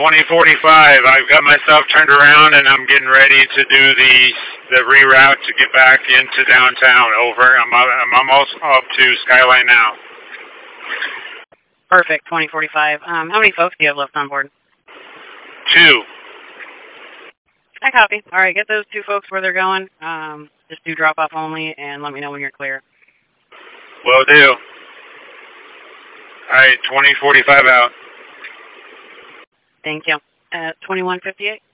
2045. I've got myself turned around and I'm getting ready to do the reroute to get back into downtown. Over. I'm almost up to Skyline now. Perfect. 2045. How many folks do you have left on board? 2. I copy. All right, get those 2 folks where they're going. Just do drop off only, and let me know when you're clear. Will do. All right, 2045 out. Thank you. 2158.